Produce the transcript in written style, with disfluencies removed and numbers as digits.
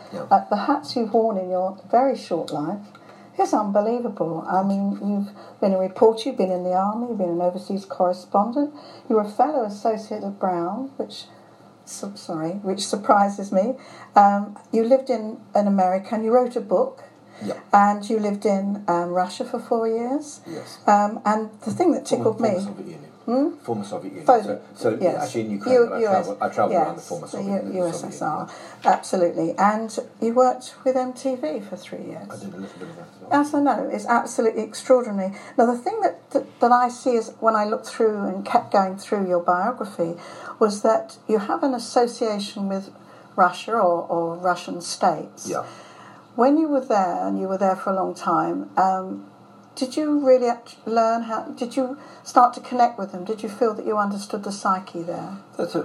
Yeah. The hats you've worn in your very short life is unbelievable. I mean, you've been a reporter, you've been in the army, you've been an overseas correspondent, you were a fellow associate at Brown, which surprises me. You lived in America and you wrote a book. Yeah. And you lived in Russia for 4 years. Yes. And the thing that tickled me... Former Soviet Union. So yes. Actually in Ukraine, I travelled yes, around the former Soviet USSR, absolutely. And you worked with MTV for 3 years. I did a little bit of that as well. As I know, it's absolutely extraordinary. Now, the thing that I see is when I looked through and kept going through your biography was that you have an association with Russia or Russian states. Yeah. When you were there, and you were there for a long time, did you really learn how? Did you start to connect with them? Did you feel that you understood the psyche there?